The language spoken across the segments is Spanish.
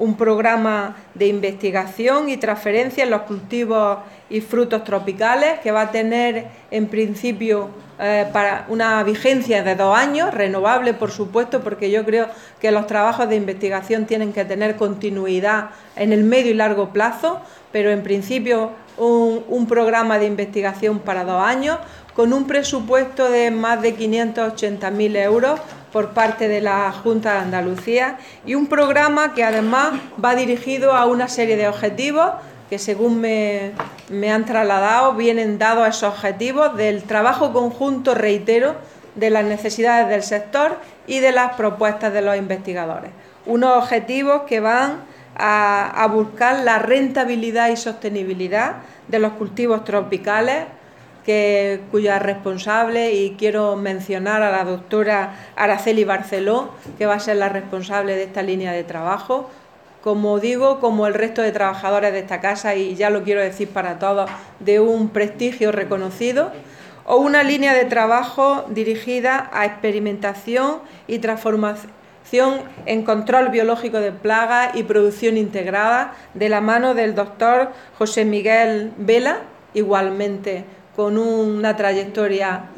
un programa de investigación y transferencia en los cultivos y frutos tropicales que va a tener en principio para una vigencia de 2 años, renovable por supuesto, porque yo creo que los trabajos de investigación tienen que tener continuidad en el medio y largo plazo, pero en principio un programa de investigación para 2 años con un presupuesto de más de 580.000 euros por parte de la Junta de Andalucía y un programa que además va dirigido a una serie de objetivos que, según me han trasladado, vienen dados esos objetivos del trabajo conjunto, reitero, de las necesidades del sector y de las propuestas de los investigadores. Unos objetivos que van a buscar la rentabilidad y sostenibilidad de los cultivos tropicales, cuya responsable, y quiero mencionar a la doctora Araceli Barceló, que va a ser la responsable de esta línea de trabajo, como digo, como el resto de trabajadores de esta casa, y ya lo quiero decir para todos, de un prestigio reconocido, o una línea de trabajo dirigida a experimentación y transformación en control biológico de plagas y producción integrada, de la mano del doctor José Miguel Vela, igualmente con una trayectoria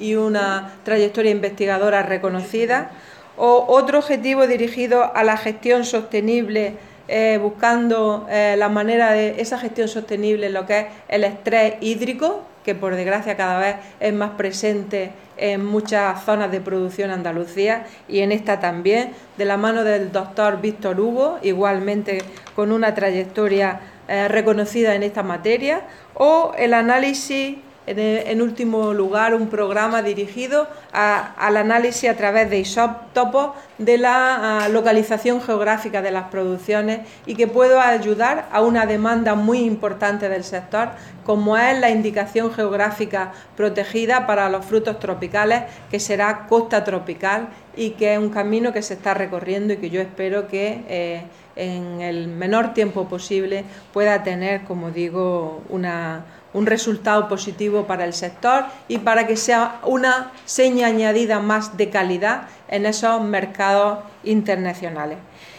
investigadora reconocida, o otro objetivo dirigido a la gestión sostenible, buscando la manera de esa gestión sostenible en lo que es el estrés hídrico, que por desgracia cada vez es más presente en muchas zonas de producción en Andalucía, y en esta también, de la mano del doctor Víctor Hugo, igualmente con una trayectoria reconocida en esta materia, o el análisis, en último lugar, un programa dirigido al análisis a través de isótopos de la localización geográfica de las producciones, y que pueda ayudar a una demanda muy importante del sector, como es la indicación geográfica protegida para los frutos tropicales, que será costa tropical, y que es un camino que se está recorriendo y que yo espero que en el menor tiempo posible pueda tener, como digo, un resultado positivo para el sector y para que sea una seña añadida más de calidad en esos mercados internacionales.